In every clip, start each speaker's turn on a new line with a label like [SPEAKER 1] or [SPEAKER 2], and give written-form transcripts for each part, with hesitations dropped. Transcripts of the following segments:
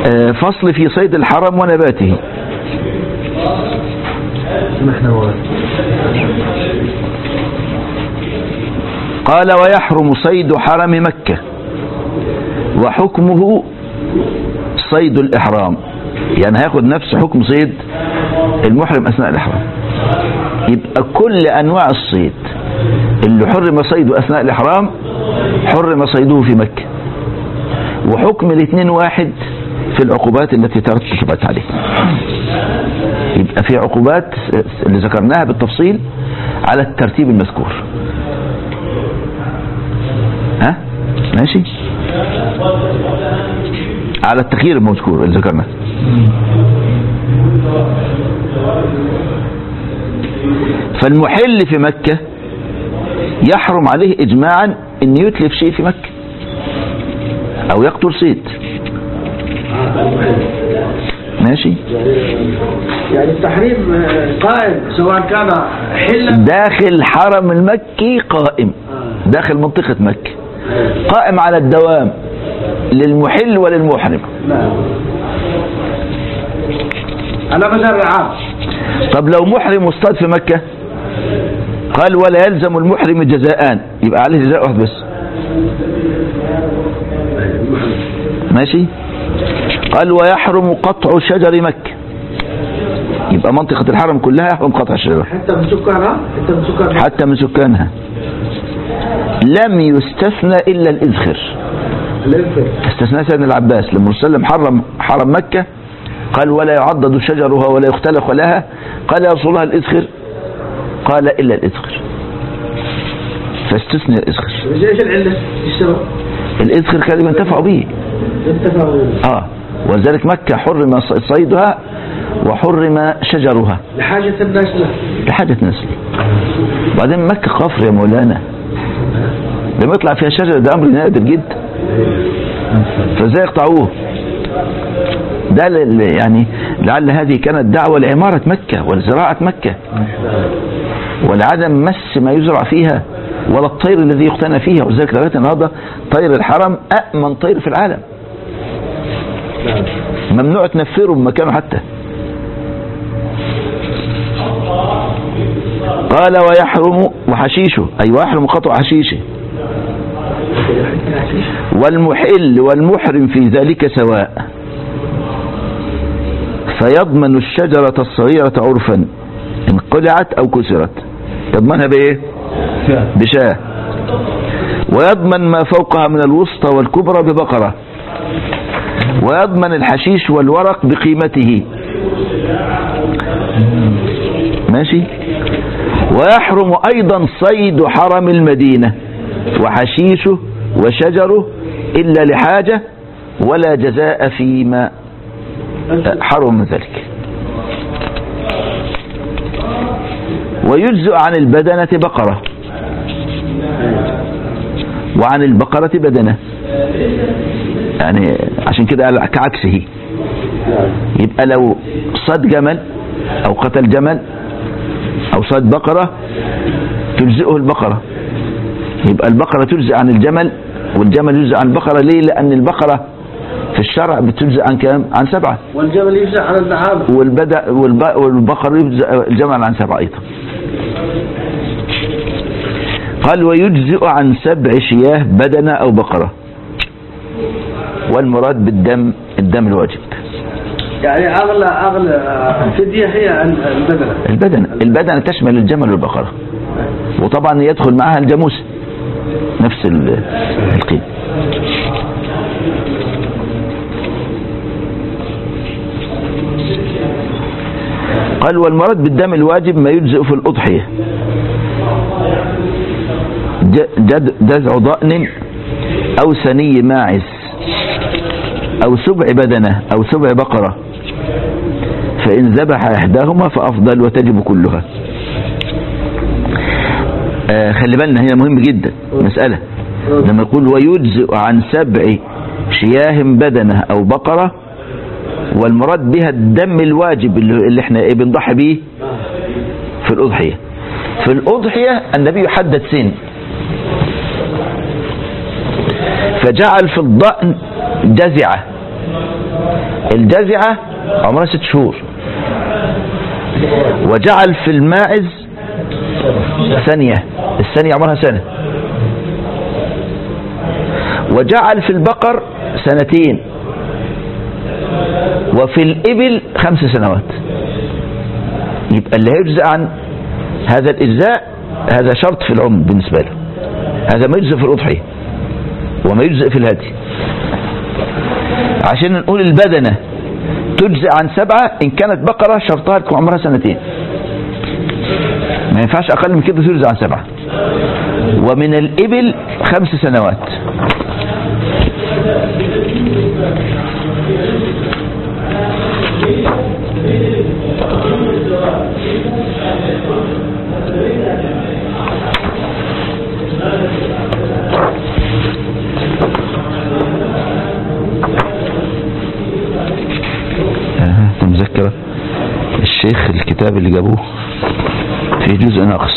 [SPEAKER 1] فصل في صيد الحرم ونباته. قال ويحرم صيد حرم مكة وحكمه صيد الإحرام، يعني هياخد نفس حكم صيد المحرم أثناء الإحرام. يبقى كل أنواع الصيد اللي حرم صيده أثناء الإحرام حرم صيده في مكة، وحكم الاثنين واحد في العقوبات التي ترتبت عليه. يبقى في عقوبات اللي ذكرناها بالتفصيل على الترتيب المذكور. ها ماشي، على التخيير المذكور اللي ذكرناه. فالمحل في مكة يحرم عليه إجماعا أن يتلف شيء في مكة أو يقتل صيد. ماشي،
[SPEAKER 2] يعني التحريم قائم سواء كان حلا
[SPEAKER 1] داخل حرم المكي، قائم داخل منطقة مكة، قائم على الدوام للمحل وللمحرم.
[SPEAKER 2] على مدار العام.
[SPEAKER 1] طب لو محرم واصطاد في مكة، قال ولا يلزم المحرم جزاءان، يبقى عليه جزاء واحد بس. ماشي. قال ويحرم قطع شجر مكة، يبقى منطقة الحرم كلها يحرم قطع الشجر
[SPEAKER 2] حتى من سكانها،
[SPEAKER 1] حتى من سكانها. لم يستثنى إلا الإذخر. استثناء سيدنا العباس لما الرسول حرم مكة، قال ولا يعضد شجرها ولا يختلق لها، قال يا رسول الله الإذخر، قال إلا الإذخر، فاستثنى الإذخر.
[SPEAKER 2] ايش العلة؟
[SPEAKER 1] الإذخر كانوا ينتفعوا به. ولذلك مكة حرم صيدها وحرم شجرها
[SPEAKER 2] لحاجة الناس له.
[SPEAKER 1] لحاجة الناس له. بعدين مكة قفر يا مولانا، لما يطلع فيها شجرة ده أمر نادر جدا، فازاي يقطعوه؟ ده يعني لعل هذه كانت دعوة لعمارة مكة ولزراعة مكة ولعدم مس ما يزرع فيها ولا الطير الذي يقتنى فيها. ولذلك لغاية النهارده طير الحرم أأمن طير في العالم، ممنوع تنفره بمكانه حتى. قال ويحرم وحشيشه، أي ويحرم قطع حشيشه. والمحل والمحرم في ذلك سواء، فيضمن الشجرة الصغيرة عرفا إن قلعت أو كسرت، يضمنها بإيه؟ بشاة. ويضمن ما فوقها من الوسطى والكبرى ببقرة. ويضمن الحشيش والورق بقيمته. ماشي. ويحرم أيضا صيد حرم المدينة وحشيشه وشجره إلا لحاجة ولا جزاء فيما حرم من ذلك. ويجزء عن البدنة بقرة وعن البقرة بدنة، يعني عشان كده قال كعكسه. يبقى لو صاد جمل أو قتل جمل أو صاد بقرة تجزئه البقرة، يبقى البقرة تجزئ عن الجمل والجمل يجزئ عن البقرة. ليه؟ لأن البقرة في الشرع بتجزئ عن كام؟ عن 7.
[SPEAKER 2] والجمل يجزئ عن النعام،
[SPEAKER 1] والبقر يجزئ الجمل عن 7 أيضا. قال ويجزئ عن 7 شياه بدنة أو بقرة. والمراد بالدم الدم الواجب،
[SPEAKER 2] يعني أغلى فدية هي
[SPEAKER 1] البدنة تشمل الجمل والبقرة، وطبعا يدخل معها الجاموس نفس القيمة. قال والمراد بالدم الواجب ما يجزئ في الأضحية، جذع ضأن أو ثني ماعز أو سبع بدنة أو سبع بقرة، فإن ذبح إحداهما فأفضل وتجب كلها. خلي بالنا هنا مهم جدا مسألة لما يقول ويجزئ عن 7 شياه بدنة أو بقرة، والمراد بها الدم الواجب اللي احنا بنضحي به في الأضحية. في الأضحية النبي حدد سن، فجعل في الضأن جزعة الجزعة عمرها 6 شهور. وجعل في الماعز ثانية، الثانية عمرها سنة. وجعل في البقر 2 سنين، وفي الإبل 5 سنوات. يبقى اللي هيجزأ عن هذا الإجزاء هذا شرط في العمر بالنسبة له، هذا ما يجزأ في الأضحية وما يجزأ في الهدي. عشان نقول البدنة تجزأ عن 7 إن كانت بقرة شرطها تكون عمرها 2 سنين، ما ينفعش أقل من كده تجزأ عن 7. ومن الإبل 5 سنوات. مذكرة الشيخ الكتاب اللي جابوه في جزء ناقص.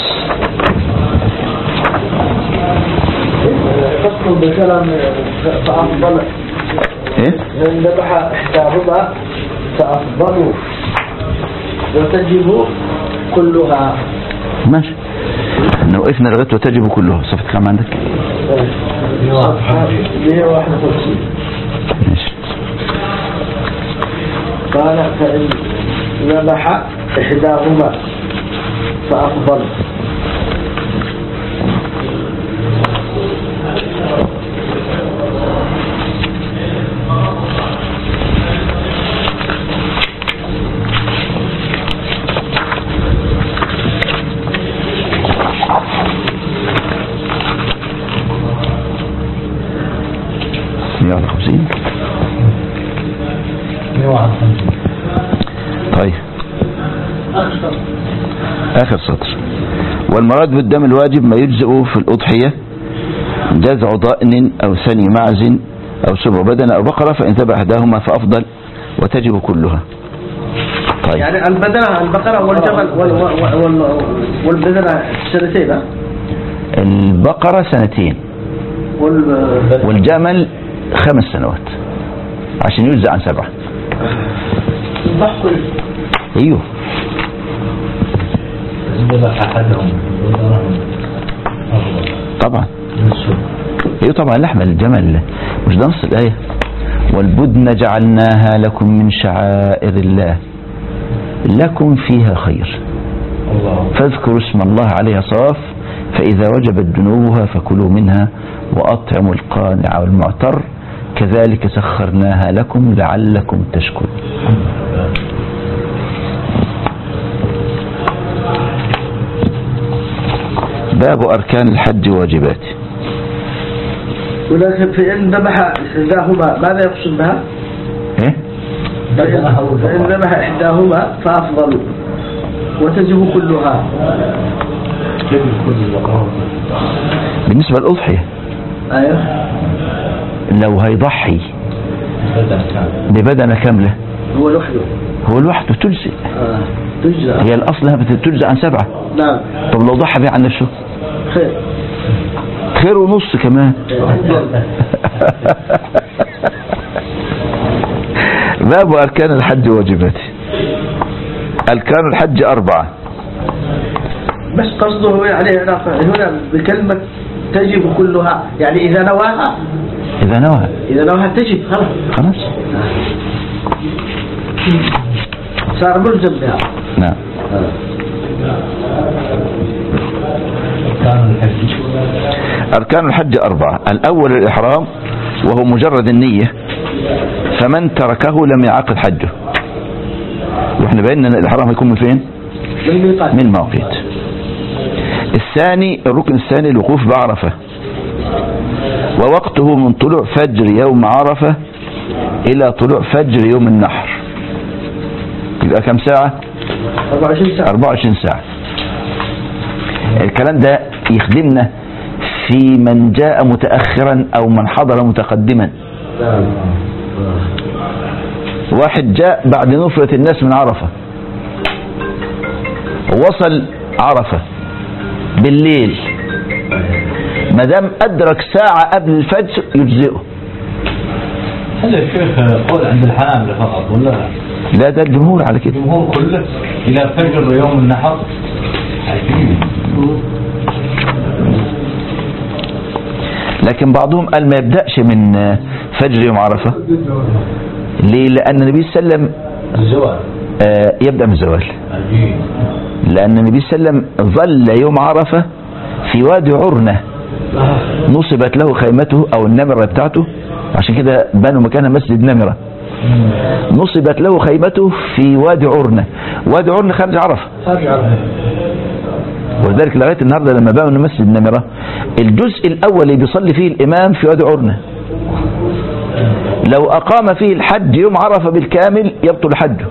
[SPEAKER 2] فصل بكلام فأفضل
[SPEAKER 1] ايه
[SPEAKER 2] من ذبح إحداهما فأفضل وتجب كلها.
[SPEAKER 1] ماشي، احنا وقفنا لغاية وتجب كلها. صفحة كام عندك؟
[SPEAKER 2] 151.
[SPEAKER 1] ماشي.
[SPEAKER 2] قال فإن ذبح إحداهما فأفضل.
[SPEAKER 1] طيب آخر سطر. والمراد بالدم الواجب ما يجزئ في الأضحية جذع ضأن أو ثني معز أو سبع بدن أو بقرة، فإن ذبح إحداهما فأفضل وتجب كلها. طيب.
[SPEAKER 2] يعني البدنة البقرة والجمل والبدنة 2 سنين.
[SPEAKER 1] البقرة 2 سنين والجمل 5 سنوات عشان يجزع عن 7. ايوه طبعا. ايوه طبعا لحم الجمل مش ده نص الآية؟ والبدن جعلناها لكم من شعائر الله لكم فيها خير فاذكروا اسم الله عليها صواف فإذا وجبت جنوبها فكلوا منها وأطعموا القانع والمعتر كذلك سخرناها لكم لعلكم تشكرون. باب أركان الحج وواجباته.
[SPEAKER 2] ولكن فإن ذبح إحداهما ماذا يقصد بها؟
[SPEAKER 1] إيه؟
[SPEAKER 2] فإن ذبح إحداهما فأفضل وتجب كلها.
[SPEAKER 1] بالنسبة للأضحية
[SPEAKER 2] أيوه
[SPEAKER 1] لو هيضحي ببدنة كاملة هو لوحده تجزئ.
[SPEAKER 2] تجزئ.
[SPEAKER 1] هي الأصل بتجزئ عن 7.
[SPEAKER 2] نعم.
[SPEAKER 1] طب لو ضحى بها عن نفسه خير ونص كمان. باب أركان الحج وواجباته. أركان الحج 4.
[SPEAKER 2] بس قصده يعني هنا بكلمة تجب كلها، يعني إذا نواها تجب خلاص صار ملزم بها.
[SPEAKER 1] نعم. أركان الحج 4. الأول الإحرام وهو مجرد النية، فمن تركه لم يعقد حجه. وإحنا بينا أن الإحرام يكون من فين؟ من المواقيت. الثاني الركن الثاني الوقوف بعرفة، ووقته من طلوع فجر يوم عرفة إلى طلوع فجر يوم النحر. يبقى كم ساعة؟ 24 ساعة. الكلام ده يخدمنا في من جاء متأخرا أو من حضر متقدما. واحد جاء بعد نفرة الناس من عرفة ووصل عرفة بالليل، ما دام أدرك ساعة قبل الفجر يجزئه.
[SPEAKER 3] هل الشيخ قول عند الحنابلة فقط ولا لا؟
[SPEAKER 1] لا، ده الجمهور على كده.
[SPEAKER 3] الجمهور كله إلى فجر يوم النحر. عجيب.
[SPEAKER 1] لكن بعضهم قال ما يبدأش من فجر يوم عرفة. ليه؟ لأن النبي صلى الله عليه وسلم
[SPEAKER 3] الزوال
[SPEAKER 1] يبدأ من الزوال.
[SPEAKER 3] عجيب.
[SPEAKER 1] لأن النبي صلى الله عليه وسلم ظل يوم عرفة في وادي عرنة، نصبت له خيمته أو النمرة بتاعته، عشان كده بنوا مكانها مسجد نمرة. نصبت له خيمته في وادي عرنة. وادي عرنة خارج عرفة، ولذلك لغاية النهاردة لما بنوا مسجد نمرة الجزء الأول اللي بيصلي فيه الإمام في وادي عرنة، لو أقام فيه الحج يوم عرفة بالكامل يبطل حجه،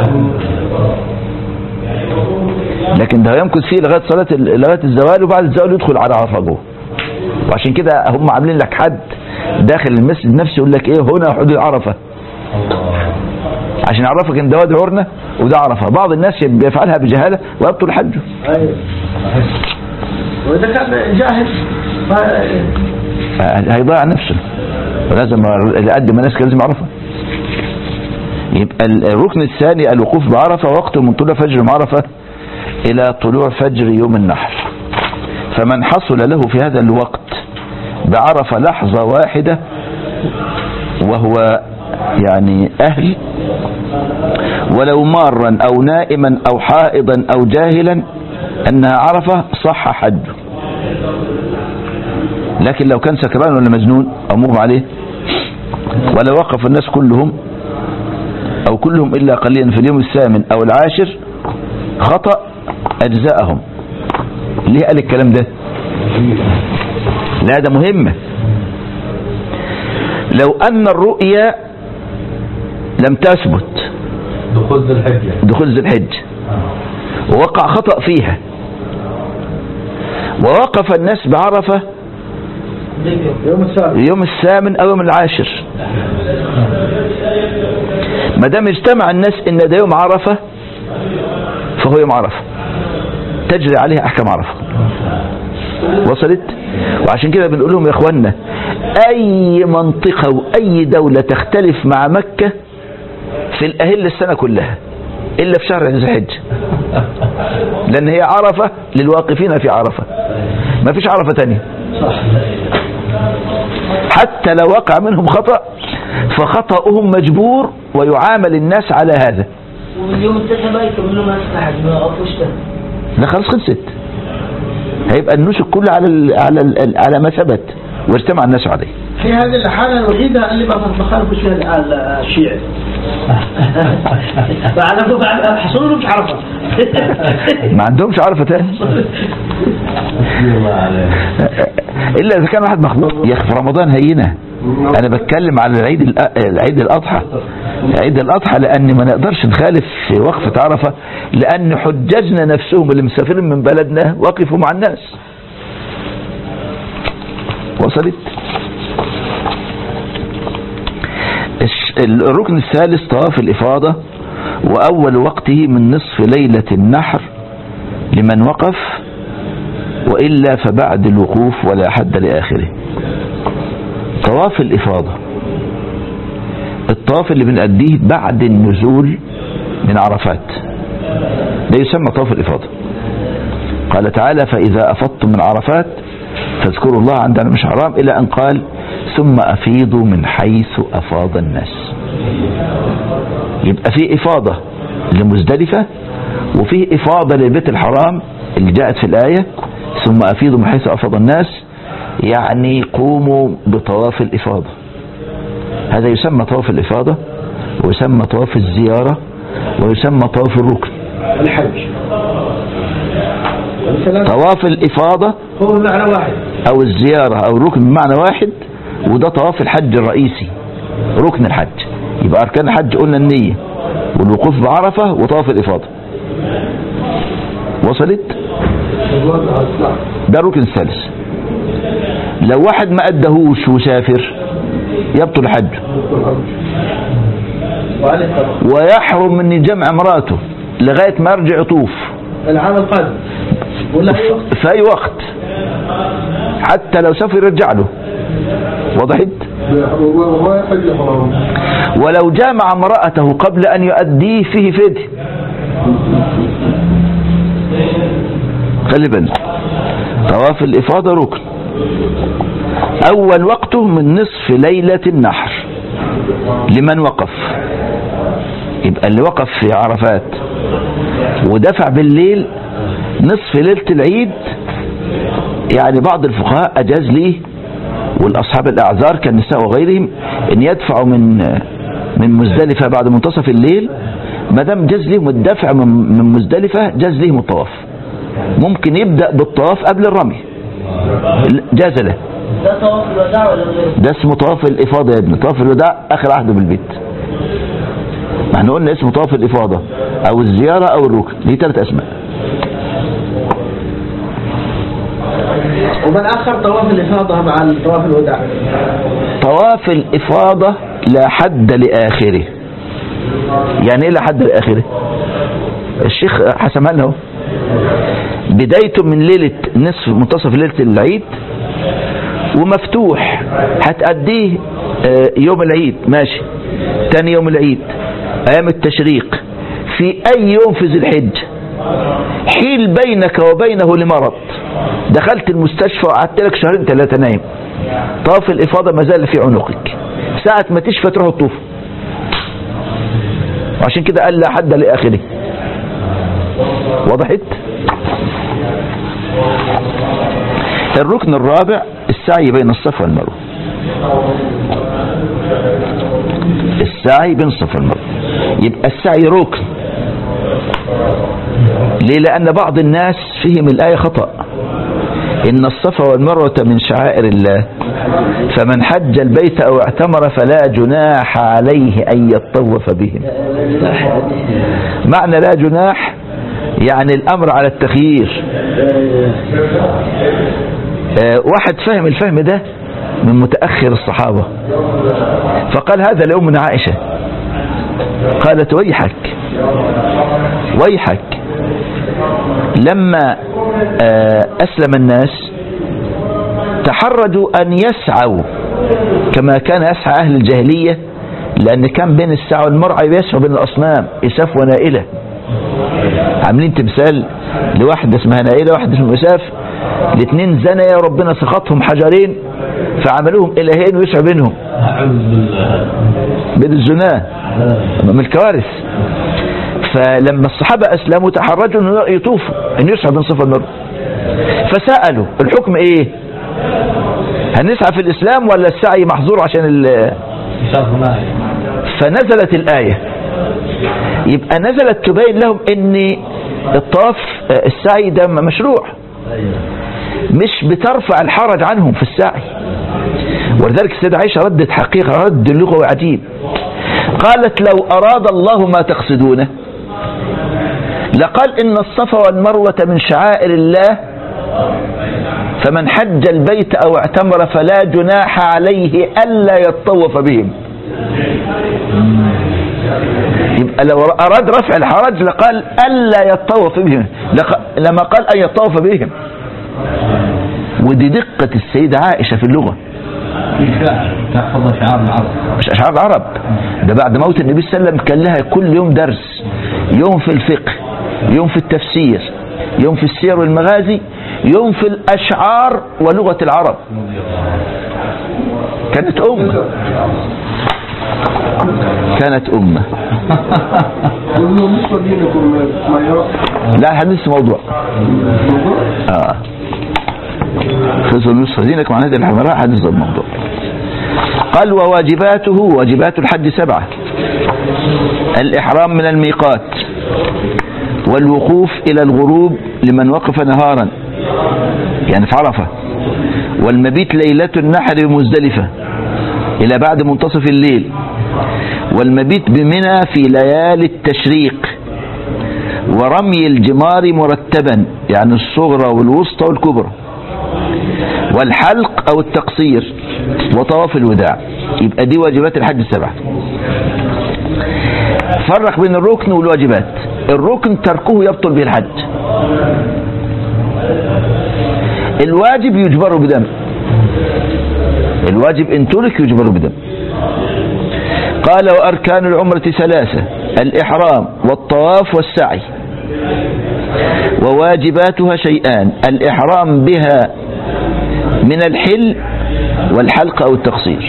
[SPEAKER 1] لكن ده يمكث فيه لغاية الزوال، وبعد الزوال يدخل على عرفة جوه. وعشان كده هم عاملين لك حد داخل المسجد نفسه يقول لك ايه هنا حدود عرفة، عشان يعرفك ان ده وادي عرنة وده عرفة. بعض الناس بيفعلها بجهالة ويبطل حجه.
[SPEAKER 2] ايوه، واذا كان جاهل
[SPEAKER 1] هيضيع نفسه، ولازم قد ما الناس كان لازم يعرفها. يبقى الركن الثاني الوقوف بعرفة، وقته من طلوع فجر عرفة إلى طلوع فجر يوم النحر. فمن حصل له في هذا الوقت بعرفة لحظة واحدة وهو يعني أهل، ولو مارا أو نائما أو حائضا أو جاهلا أنها عرفة، صح حجه. لكن لو كان سكران ولا مجنون أو مغمى عليه، ولو وقف الناس كلهم أو كلهم إلا قليلا في اليوم الثامن أو العاشر خطأ أجزاءهم. ليه قال الكلام ده؟ لا، ده مهمة. لو أن الرؤيا لم تثبت دخول ذي الحجة ووقع خطأ فيها، ووقف الناس بعرفة يوم الثامن أو يوم العاشر، ما دام اجتمع الناس إن ده يوم عرفة فهو يوم عرفة، تجري عليه أحكام عرفة. وصلت؟ وعشان كده بنقول لهم يا إخوانا، أي منطقة وأي دولة تختلف مع مكة في الأهل السنة كلها إلا في شهر ذي الحجة، لأن هي عرفة للواقفين في عرفة، ما فيش عرفة تانية. حتى لو وقع منهم خطأ فخطأهم مجبور ويعامل الناس على هذا.
[SPEAKER 4] واليوم التاسع بقى يكمل له ما استحج ما يقفوش ده.
[SPEAKER 1] لا خلاص خلصت، هيبقى النسك كله على ما ثبت واجتمع الناس عليه.
[SPEAKER 2] في هذه الحالة الوحيدة اللي ما بخالف فيها الشيعي. حصلوا مش عرفة.
[SPEAKER 1] ما عندهمش عرفة تاني إلا إذا كان واحد مخلوق. يا أخي في رمضان هينة، أنا بتكلم على العيد الأضحى. عيد الأضحى لأن ما نقدرش نخالف في وقفة عرفة، لأن حجاجنا نفسهم اللي مسافرين من بلدنا وقفوا مع الناس. وصلت؟ الركن الثالث طواف الإفاضة، وأول وقته من نصف ليلة النحر لمن وقف، وإلا فبعد الوقوف ولا حد لآخره. طواف الإفاضة الطواف اللي بنأديه بعد النزول من عرفات، ده يسمى طواف الإفاضة. قال تعالى: فإذا أفضتم من عرفات فاذكروا الله عند المشعر الحرام، إلى أن قال: ثم أفيضوا من حيث أفاض الناس. يبقى في إفاضة لمزدلفة، وفي إفاضة للبيت الحرام اللي جاءت في الآية: ثم أفيضوا من حيث أفاض الناس، يعني قوموا بطواف الإفاضة. هذا يسمى طواف الإفاضة، ويسمى طواف الزيارة، ويسمى طواف الركن.
[SPEAKER 2] الحج
[SPEAKER 1] طواف الإفاضة
[SPEAKER 2] هو بمعنى واحد،
[SPEAKER 1] أو الزيارة أو الركن بمعنى واحد، وده طواف الحج الرئيسي، ركن الحج. يبقى أركان الحج قلنا النية والوقوف بعرفة وطواف الإفاضة. وصلت؟ ده الركن الثالث. لو واحد ما أدهوش وسافر يبطل حجه، ويحرم من جمع امراته لغاية ما يرجع يطوف
[SPEAKER 2] العام القادم ولا
[SPEAKER 1] في أي وقت، حتى لو سافر يرجع له. وضحت؟
[SPEAKER 5] وما يحل حرام.
[SPEAKER 1] ولو جامع امرأته قبل أن يؤديه فيه فدية. خلي بالك، طواف الإفاضة ركن، أول وقته من نصف ليلة النحر لمن وقف. يبقى اللي وقف في عرفات ودفع بالليل نصف ليلة العيد، يعني بعض الفقهاء أجاز ليه والأصحاب الأعذار كالنساء وغيرهم أن يدفعوا من مزدلفة بعد منتصف الليل. ما دام جاز لهم الدفع من مزدلفة جاز لهم الطواف، ممكن يبدأ بالطواف قبل الرمي، جاز له.
[SPEAKER 4] ده طواف الوداع ولا غيره؟
[SPEAKER 1] ده اسمه طواف الإفاضة يا ابني. طواف الوداع آخر عهده بالبيت. ما احنا قلنا اسمه طواف الإفاضة أو الزيارة أو الركن، دي 3 أسماء.
[SPEAKER 2] ومن أخر طواف الإفاضة مع طواف الوداع؟
[SPEAKER 1] طواف الإفاضة لا حد لآخره. يعني ايه لا حد لآخره؟ الشيخ حسمها لنا اهو. بدايته من ليلة نصف منتصف ليلة العيد ومفتوح، هتأديه يوم العيد ماشي، تاني يوم العيد، أيام التشريق، في أي يوم في ذي الحجة، حيل بينك وبينه لمرض، دخلت المستشفى وقعدت لك 2-3 شهور نايم، طواف الإفاضة ما زال في عنقك، ساعة ما تشفى تروح الطوف. وعشان كده قال لا حد لآخره. وضحت؟ الركن الرابع السعي بين الصفا والمروة. السعي بين الصفا والمروة، يبقى السعي ركن. ليه؟ لأن بعض الناس فهم الآية خطأ، إن الصفا والمروة من شعائر الله، فمن حج البيت أو اعتمر فلا جناح عليه أن يطوف بهم. معنى لا جناح يعني الأمر على التخيير. واحد فهم الفهم ده من متأخر الصحابة، فقال هذا لأمنا عائشة، قالت ويحك ويحك. لما أسلم الناس تحرجوا أن يسعوا كما كان يسعى أهل الجاهلية، لأن كان بين السعي والمرعى يسعوا بين الأصنام، إساف ونائلة. عاملين تمثال لواحدة اسمها نائلة واحدة اسمها إساف، الاثنين زنيا ربنا سخطهم حجرين فعملوهم إلهين ويسعوا بينهم بين الزنا من الكوارث. فلما الصحابة أسلموا تحرجوا أن يطوفوا أن يسعوا بين صفا والمروة، فسألوا الحكم إيه؟ هنسعى في الإسلام ولا السعي محظور عشان فنزلت الآية. يبقى نزلت تبين لهم ان الطواف السعي ده مشروع، مش بترفع الحرج عنهم في السعي. ولذلك السيدة عائشة ردت حقيقة رد لغوي عجيب، قالت لو أراد الله ما تقصدونه لقال إن الصفا والمروة من شعائر الله، فمن حج البيت أو اعتمر فلا جناح عليه ألا يطوف بهم. يبقى لو أراد رفع الحرج لقال ألا يطوف بهم، لما قال أن يطوف بهم. ودي دقة السيدة عائشة في اللغة،
[SPEAKER 3] تحفظ أشعار العرب.
[SPEAKER 1] مش أشعار العرب، ده بعد موت النبي صلى الله عليه وسلم كان لها كل يوم درس، يوم في الفقه، يوم في التفسير، يوم في السير والمغازي، يوم في الأشعار ولغة العرب. كانت أمة، كانت أمة. لا حديث موضوع خذوا النصف دينك مع هذه الحمراء، حديث الموضوع. قال وواجباته، واجبات الحج 7: الإحرام من الميقات، والوقوف إلى الغروب لمن وقف نهارا يعني في عرفة، والمبيت ليلة النحر بمزدلفة إلى بعد منتصف الليل، والمبيت بمنى في ليالي التشريق، ورمي الجمار مرتبا يعني الصغرى والوسطى والكبرى، والحلق أو التقصير، وطواف الوداع. يبقى دي واجبات الحج 7. فرق بين الركن والواجبات. الركن تركه يبطل به الحج، الواجب يجبر بدم. الواجب إن ترك يجبر بدم. قال وأركان العمرة 3: الإحرام والطواف والسعي. وواجباتها شيئان: الإحرام بها من الحل والحلق أو التقصير.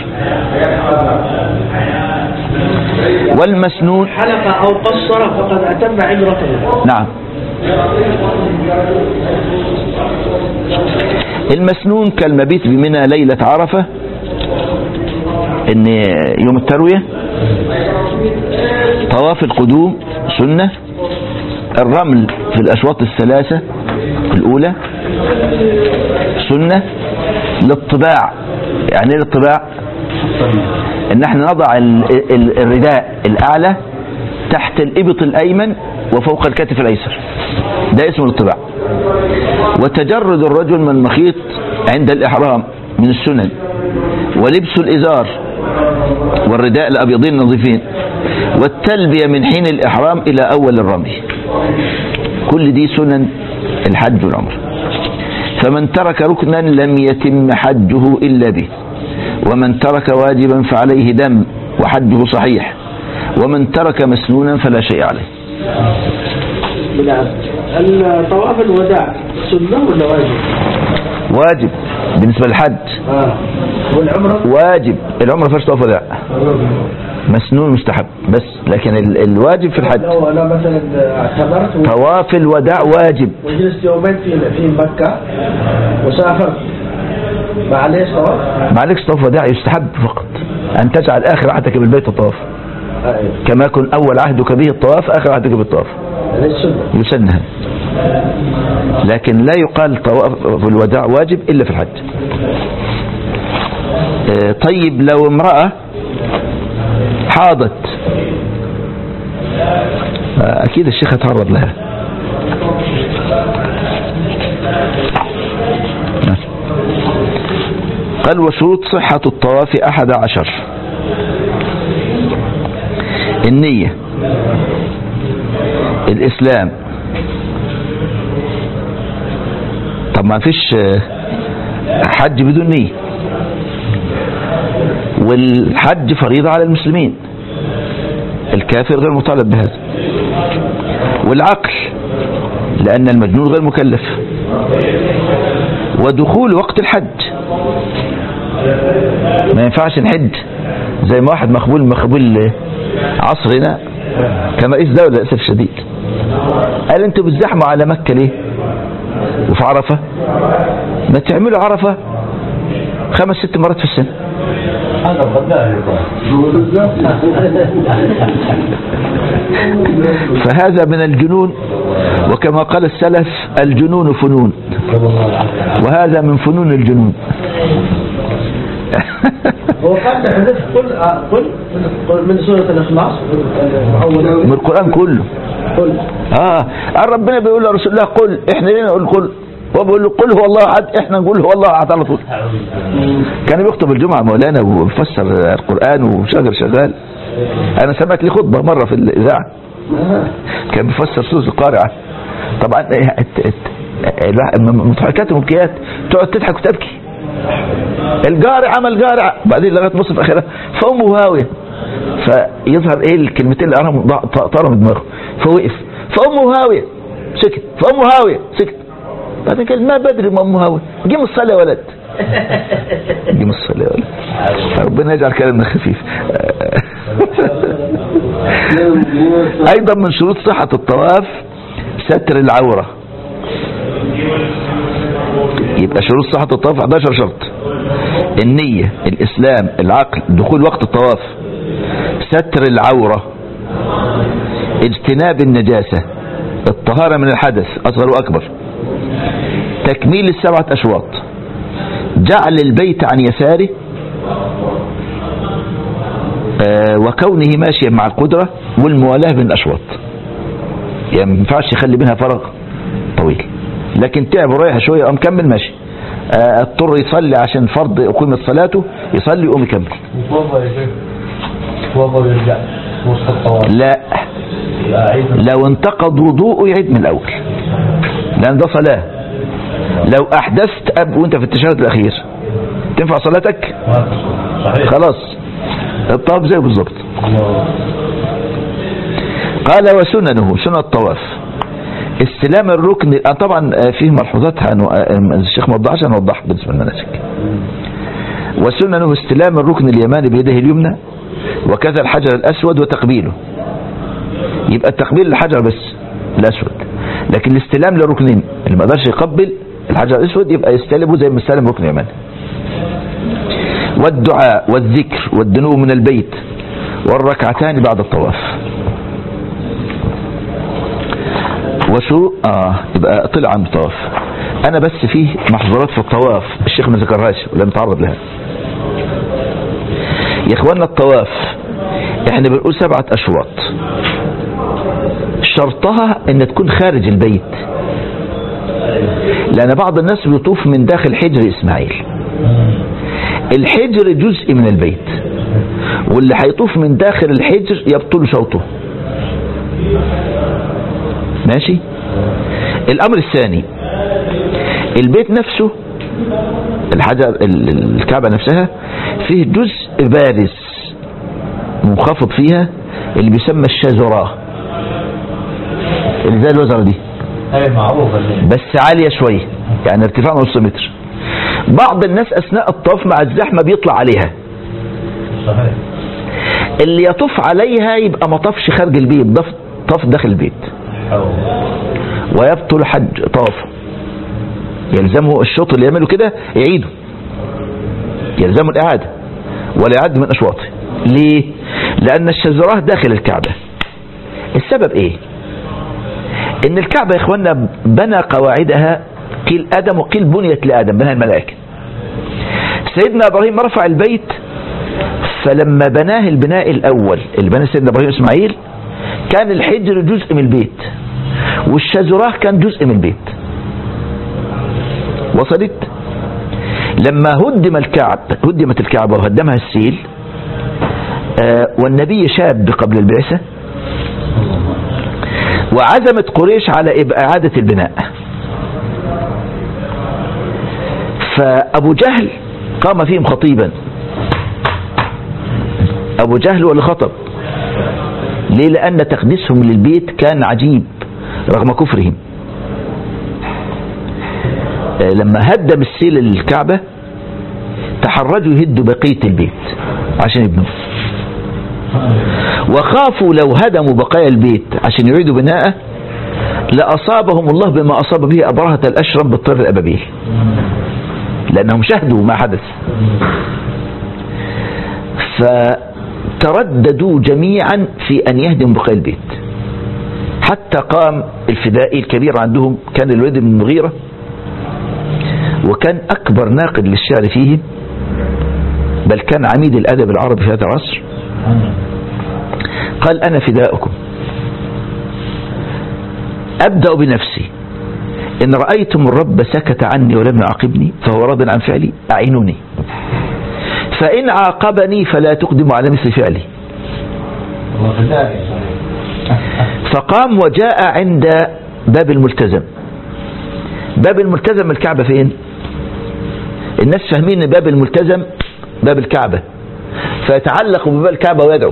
[SPEAKER 1] والمسنون
[SPEAKER 2] حلق أو قصر فقد أتم عمرته.
[SPEAKER 1] نعم. المسنون كالمبيت بمنى ليلة عرفة، إن يوم التروية. طواف القدوم سنة. الرمل في الأشواط 3 الأولى سنة. الاطباع، يعني ايه الاطباع؟ ان احنا نضع الرداء الأعلى تحت الإبط الأيمن وفوق الكتف الأيسر، ده اسمه الاطباع. وتجرد الرجل من المخيط عند الإحرام من السنن. ولبس الإزار والرداء الأبيضين النظيفين. والتلبية من حين الإحرام إلى أول الرمي. كل دي سنن الحج والعمر. فمن ترك ركنا لم يتم حجه إلا به. ومن ترك واجبا فعليه دم وحجه صحيح. ومن ترك مسنونا فلا شيء عليه.
[SPEAKER 2] الطواف الوداع سنة ولا واجب؟
[SPEAKER 1] واجب بالنسبة للحج.
[SPEAKER 2] والعمرة
[SPEAKER 1] واجب. العمرة فيهاش طواف وداع، مسنون مستحب بس، لكن الواجب في الحج.
[SPEAKER 2] لو أنا مثلا اعتبرت
[SPEAKER 1] طواف الوداع واجب.
[SPEAKER 2] وجلست يومين في مكة وسافرت، ما عليش طواف؟
[SPEAKER 1] ما عليكش طواف وداع، يستحب فقط أن تجعل آخر عهدك بالبيت الطواف. كما يكون أول عهدك به الطواف آخر عهدك بالطواف، يسنها. لكن لا يقال طواف الوداع واجب إلا في الحج. طيب لو امرأة حاضت، أكيد الشيخ هتعرض لها. قال وشروط صحة الطواف 11: النية، الإسلام. طب ما فيش حج بدون نية، والحج فريضة على المسلمين، الكافر غير مطالب بهذا. والعقل لأن المجنون غير مكلف. ودخول وقت الحج، ما ينفعش نحج زي ما واحد مخبول عصرنا كما رئيس دولة للأسف الشديد قال انتوا بتزحموا على مكة ليه وفي عرفة؟ ما تعملوا عرفة 5-6 مرات في السنة. فهذا من الجنون، وكما قال السلف الجنون فنون، وهذا من فنون الجنون.
[SPEAKER 2] هو قد حدث قل من سورة الإخلاص
[SPEAKER 1] من القرآن كله. ربنا بيقول لرسول الله قل، احنا ليه نقول قل؟ هو بيقول له قل هو الله احد، احنا نقول هو الله احد على طول. كان بيخطب الجمعة مولانا وبيفسر القرآن وشغال. انا سمعت لي خطبة مرة في الإذاعة كان بيفسر سورة القارعة. طبعا مضحكات ومبكيات، تقعد تضحك وتبكي. الجارع عمل جارع، بعدين لغايه نص في اخرها فامه هاويه، فيظهر ايه الكلمتين اللي قراهم طاروا من دماغه، فوقف فامه هاويه سكت، فامه هاويه سكت. بعدين قال ما بدري ما امه هاويه، قيم الصلاه يا ولد. قيم الصلاه يا ولد. ربنا يجعل كلامنا خفيف. ايضا من شروط صحه الطواف ستر العوره. يبقى شروط صحة الطواف 11 شرط: النية، الإسلام، العقل، دخول وقت الطواف، ستر العورة، اجتناب النجاسة، الطهارة من الحدث أصغر وأكبر، تكميل 7 أشواط، جعل البيت عن يساره، وكونه ماشيا مع القدرة، والموالاة بين الأشواط. يعني ما ينفعش يخلي بينها فراغ طويل، لكن تعب رايح شوية قام كمل ماشي. اضطر يصلي عشان فرض أقيمت صلاته، يصلي يقوم يكمل. لا، لو انتقض وضوءه يعيد من الأول، لأن ده صلاة. لو أحدثت وانت في التشهد الأخير تنفع صلاتك؟
[SPEAKER 3] صحيح.
[SPEAKER 1] خلاص الطواف زيه بالظبط. قال وسننه، سنة الطواف استلام الركن. طبعا فيه ملحوظات الشيخ ما وضحش، هنوضحها بالنسبة للمناسك. وسننه استلام الركن اليماني بيده اليمنى، وكذا الحجر الأسود وتقبيله. يبقى التقبيل الحجر بس الأسود، لكن الاستلام للركنين اللي ما قدرش يقبل الحجر الأسود يبقى يستلمه زي ما استلم ركن اليماني. والدعاء والذكر والدنو من البيت والركعتان بعد الطواف. وشو يبقى طلع عن الطواف. انا بس فيه محظورات في الطواف الشيخ ما ذكرهاش ولم يتعرض لها. يا اخوانا الطواف احنا بنقول 7 اشواط، شرطها ان تكون خارج البيت، لان بعض الناس بيطوف من داخل حجر اسماعيل. الحجر جزء من البيت، واللي هيطوف من داخل الحجر يبطل شوطه. ماشي. الامر الثاني البيت نفسه، الحجر الكعبة نفسها فيه جزء بارز منخفض فيها اللي بيسمى الشاذراه، اللي زي الوزرة دي
[SPEAKER 3] اي معروفة
[SPEAKER 1] بس عالية شوية، يعني ارتفاع نص متر. بعض الناس اثناء الطواف مع الزحمة بيطلع عليها.
[SPEAKER 3] صحيح.
[SPEAKER 1] اللي يطوف عليها يبقى ما طافش خارج البيت، طاف داخل البيت ويبطل حج طافه. يلزمه الشوط اللي يعمله كده يعيده، يلزمه الإعادة ولا يعد من أشواطه. ليه؟ لأن الشذراه داخل الكعبة. السبب إيه؟ إن الكعبة يا إخوانا بنى قواعدها قيل آدم وقيل بنيت لآدم، بناها الملائكة. سيدنا إبراهيم رفع البيت، فلما بناه البناء الأول اللي بناه سيدنا إبراهيم إسماعيل كان الحجر جزء من البيت والشذراه كان جزء من البيت. وصلت؟ لما هدمت الكعبة وهدمها السيل، والنبي شاب قبل البعثة، وعزمت قريش على إعادة البناء، فأبو جهل قام فيهم خطيبا. أبو جهل هو اللي خطب. ليه؟ لأن تقديسهم للبيت كان عجيب رغم كفرهم. لما هدم السيل الكعبة تحرجوا يهدوا بقية البيت عشان يبنوه، وخافوا لو هدموا بقايا البيت عشان يعيدوا بناءه لأصابهم الله بما أصاب به أبرهة الأشرم بالطير الأبابيل، لأنهم شهدوا ما حدث. فترددوا جميعا في أن يهدموا بقايا البيت، حتى قام الفدائي الكبير عندهم كان الوليد بن المغيرة، وكان أكبر ناقد للشعر فيه، بل كان عميد الأدب العربي في هذا العصر. قال أنا فداؤكم، أبدأ بنفسي، إن رأيتم الرب سكت عني ولم يعاقبني فهو راض عن فعلي أعينوني، فإن عاقبني فلا تقدموا على مثل فعلي. فقام وجاء عند باب الملتزم. باب الملتزم الكعبة فين؟ الناس فاهمين ان باب الملتزم باب الكعبة، فيتعلق بباب الكعبة ويدعو.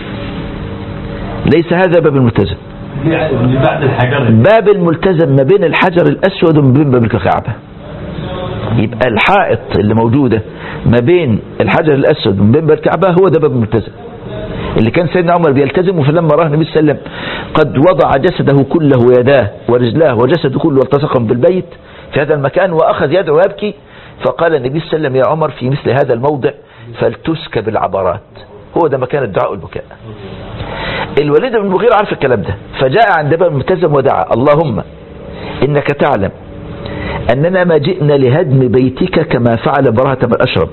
[SPEAKER 1] ليس هذا باب الملتزم.
[SPEAKER 3] بعد الحجر
[SPEAKER 1] باب الملتزم ما بين الحجر الأسود وما بين باب الكعبة. يبقى الحائط اللي موجودة ما بين الحجر الأسود وما بين باب الكعبة هو ده باب الملتزم اللي كان سيدنا عمر بيلتزم. فلما راه النبي صلى الله عليه وسلم قد وضع جسده كله ويداه ورجلاه وجسده كله والتصقا بالبيت في هذا المكان وأخذ يدعو ويبكي، فقال النبي صلى الله عليه وسلم يا عمر في مثل هذا الموضع فلتسكب العبرات. هو ده مكان الدعاء والبكاء. الوليد بن المغيرة عارف الكلام ده، فجاء عند باب الملتزم ودعا اللهم إنك تعلم أننا ما جئنا لهدم بيتك كما فعل براهة بن الأشرم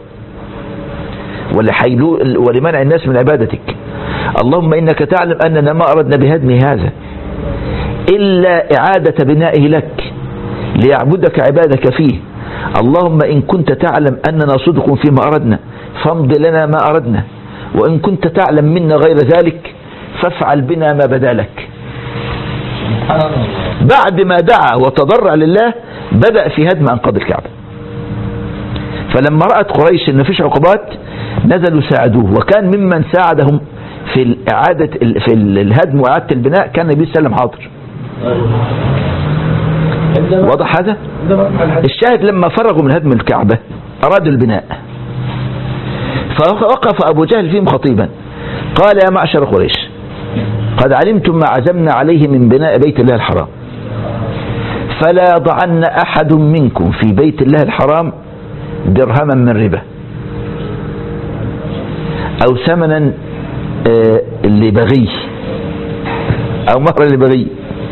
[SPEAKER 1] ولمنع الناس من عبادتك. اللهم إنك تعلم أننا ما أردنا بهدم هذا إلا إعادة بنائه لك ليعبدك عبادك فيه. اللهم إن كنت تعلم أننا صدق فيما أردنا فامض لنا ما أردنا، وإن كنت تعلم منا غير ذلك فافعل بنا ما بدا لك. بعد ما دعا وتضرع لله بدأ في هدم أنقاض الكعبة. فلما رأت قريش ان مفيش عقوبات نزلوا ساعدوه، وكان ممن ساعدهم في إعادة في الهدم وإعادة البناء كان النبي صلى الله عليه وسلم حاضر. واضح هذا؟ الشاهد لما فرغوا من هدم الكعبة أرادوا البناء، فوقف أبو جهل فيهم خطيبا قال: يا معشر قريش، قد علمتم ما عزمنا عليه من بناء بيت الله الحرام، فلا يضعن أحد منكم في بيت الله الحرام درهما من ربا أو ثمنا لبغي أو مهرا لبغي.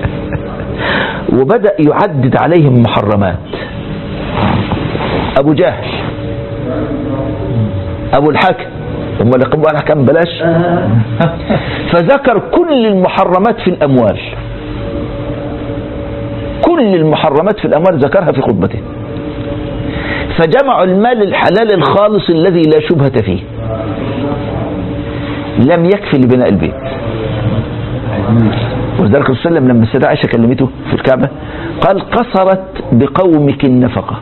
[SPEAKER 1] وبدأ يعدد عليهم محرمات. أبو جهل، أبو الحكم، هم اللي قبوا الحكم بلاش، فذكر كل المحرمات في الأموال، كل المحرمات في الأموال ذكرها في خطبته. فجمعوا المال الحلال الخالص الذي لا شبهة فيه، لم يكفي لبناء البيت. ولذلك الرسول صلى الله عليه وسلم لما السيدة عائشة كلمته في الكعبة قال: قصرت بقومك النفقة،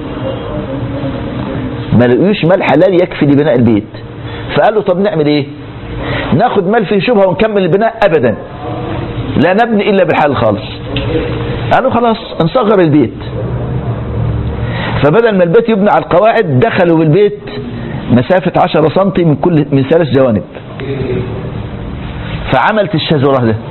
[SPEAKER 1] ما لقيوش مال حلال يكفي لبناء البيت. فقالوا: طب نعمل ايه؟ ناخد مال فيه شبهة ونكمل البناء؟ ابدا، لا نبني الا بالحلال خالص. قالوا: خلاص نصغر البيت. فبدل ما البيت يبنى على القواعد دخلوا بالبيت مسافة 10 سنتي من 3 جوانب، فعملت الشجرة ده.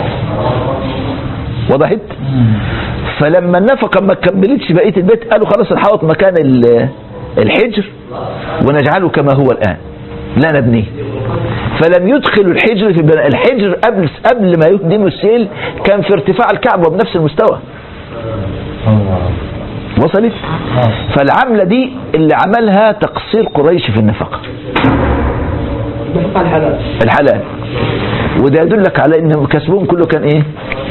[SPEAKER 1] وضحت؟ فلما النفقة ما كملتش بقية البيت قالوا: خلاص نحوط مكان الحجر ونجعله كما هو الآن، لا نبنيه. فلم يدخلوا الحجر في البناء. الحجر قبل ما يهدموا السيل كان في ارتفاع الكعبة بنفس المستوى. وصلت؟ فالعملة دي اللي عملها تقصير قريش في النفقة الحلال. وده يدلك على ان كسبهم كله كان ايه؟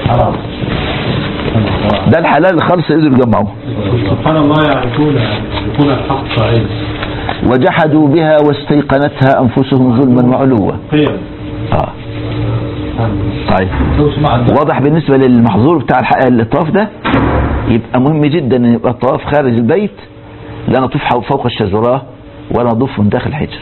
[SPEAKER 1] ده الحلال الخالص اللي قدروا يجمعوه.
[SPEAKER 3] سبحان الله، يعرفون الحق صحيح.
[SPEAKER 1] وجحدوا بها واستيقنتها انفسهم ظلما وعلوا. طيب، واضح بالنسبة للمحظور بتاع الطواف ده. يبقى مهم جدا ان يبقى الطواف خارج البيت، لا نطوف فوق الشجرة ولا نطوف من داخل الحجر.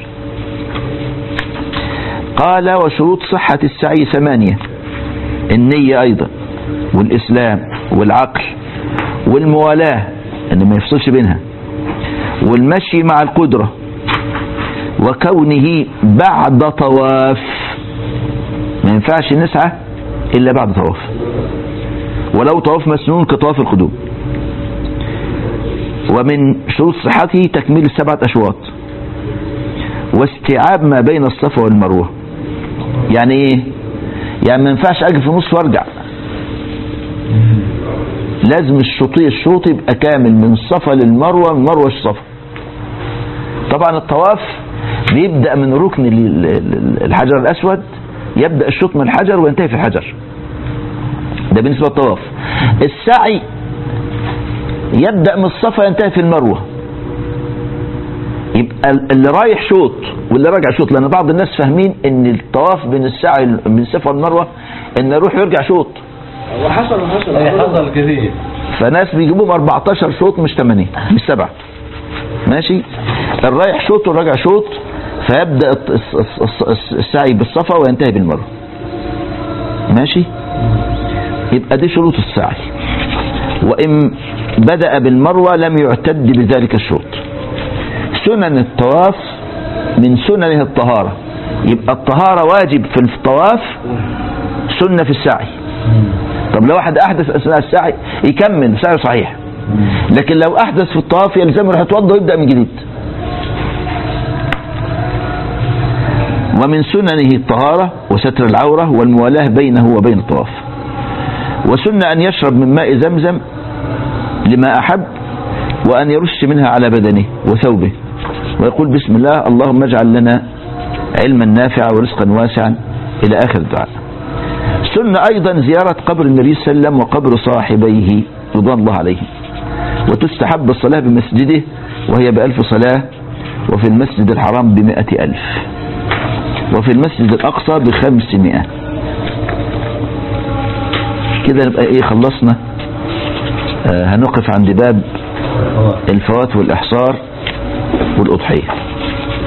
[SPEAKER 1] قال: وشروط صحة السعي 8: النية أيضا، والإسلام، والعقل، والموالاة أن ما يفصلش بينها، والمشي مع القدرة، وكونه بعد طواف، ما ينفعش نسعى إلا بعد طواف، ولو طواف مسنون كطواف القدوم. ومن شروط صحته تكميل 7 أشواط، واستيعاب ما بين الصفا والمروة. يعني ايه؟ يعني ما ينفعش اجي في النص وارجع، لازم الشوط يبقى كامل من الصفا للمروة، من مروة الصفا. طبعا الطواف بيبدأ من ركن الحجر الأسود، يبدأ الشوط من الحجر وينتهي في الحجر، ده بالنسبة للطواف. السعي يبدأ من الصفا ينتهي في المروة. يبقى اللي رايح شوط واللي راجع شوط، لأن بعض الناس فاهمين ان الطواف بين السعي من الصفا والمروة ان يروح ويرجع شوط،
[SPEAKER 3] وحصل كثير.
[SPEAKER 1] فناس بيجيبوهم 14 شوط مش 8 مش 7. ماشي، الرايح شوط والراجع شوط، فيبدأ السعي بالصفا وينتهي بالمروة. ماشي، يبقى دي شروط السعي. وإن بدأ بالمروة لم يعتد بذلك الشوط. سنن الطواف من سننه الطهارة، يبقى الطهارة واجب في الطواف، سنة في السعي. طب لو واحد أحدث أثناء السعي يكمل سعي صحيح، لكن لو أحدث في الطواف يلزمه يروح يتوضأ ويبدأ من جديد. ومن سننه الطهارة وستر العورة والموالاة بينه وبين الطواف. وسنة أن يشرب من ماء زمزم لما أحب، وأن يرش منها على بدنه وثوبه، ويقول بسم الله اللهم اجعل لنا علما نافعا ورزقا واسعا إلى آخر الدعاء. سنة أيضا زيارة قبر النبي صلى الله عليه وسلم وقبر صاحبيه رضوان الله عليهم. وتستحب الصلاة بمسجده وهي ب1000 صلاة، وفي المسجد الحرام ب100,000، وفي المسجد الأقصى ب500. كده نبقى ايه خلصنا. هنقف عند باب الفوات والإحصار والأضحية.